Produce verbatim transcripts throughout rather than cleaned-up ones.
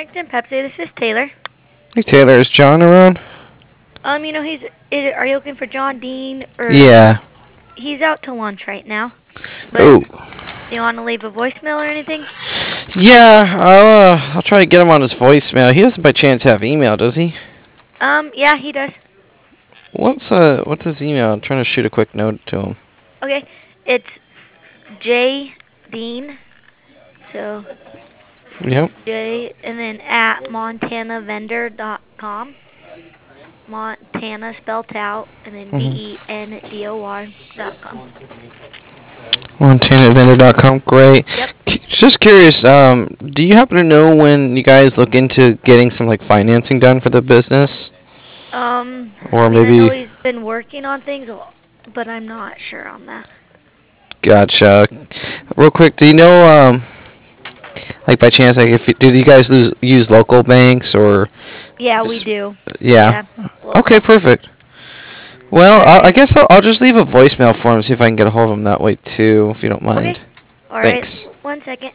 Lexington Pepsi. This is Taylor. Hey Taylor, is John around? Um, you know, he's. Is, are you looking for John Dean or? Yeah. He's out to lunch right now. But Oh. do you want to leave a voicemail or anything? Yeah, I'll uh, I'll try to get him on his voicemail. He doesn't by chance have email, does he? Um, yeah, he does. What's uh what's his email? I'm trying to shoot a quick note to him. Okay, it's J Dean. So Yep. J and then at montana vendor dot com. Montana spelled out and then V Mm-hmm. E N D O R dot com. montana vendor dot com. Great. Yep. C- just curious. Um, do you happen to know when you guys look into getting some like financing done for the business? Um, Or I mean, I know maybe. he's been working on things, but I'm not sure on that. Gotcha. Real quick, do you know um like by chance like if you, do you guys lose, use local banks or? Yeah, we s- do. Yeah. Yeah. Okay, Local. perfect. Well, Alright. I, I guess I'll, I'll just leave a voicemail for him, see if I can get a hold of him that way too, if you don't Okay. mind. All right. Thanks. One second.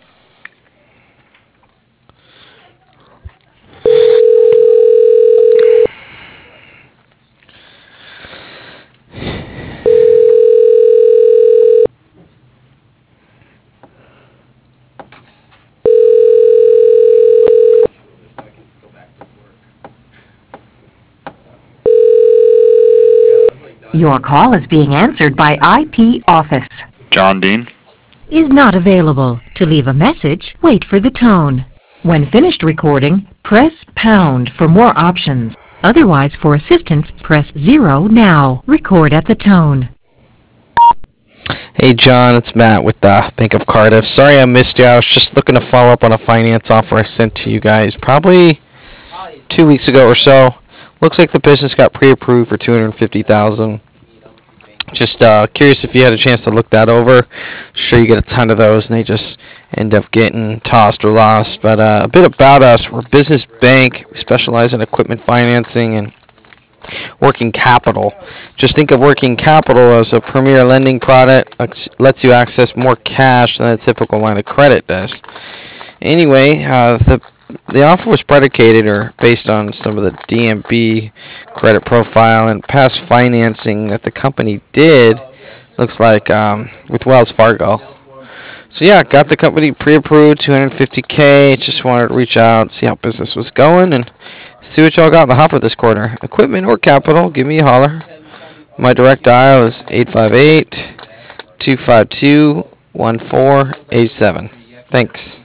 Your call is being answered by I P Office. John Dean. Is not available. To leave a message, wait for the tone. When finished recording, press pound for more options. Otherwise, for assistance, press zero now. Record at the tone. Hey John, it's Matt with the Bank of Cardiff. Sorry I missed you. I was just looking to follow up on a finance offer I sent to you guys probably two weeks ago or so. Looks like the business got pre-approved for two hundred fifty thousand dollars. Just uh, curious if you had a chance to look that over. Sure, you get a ton of those, and they just end up getting tossed or lost. But uh, a bit about us: we're a business bank. We specialize in equipment financing and working capital. Just think of working capital as a premier lending product. Lets you access more cash than a typical line of credit does. Anyway, uh, the the offer was predicated or based on some of the D M B credit profile and past financing that the company did. Looks like um, with Wells Fargo. So yeah, got the company pre-approved, two hundred fifty K. Just wanted to reach out, see how business was going, and see what y'all got in the hopper this quarter. Equipment or capital, give me a holler. My direct dial is eight five eight, two five two, one four eight seven. Thanks.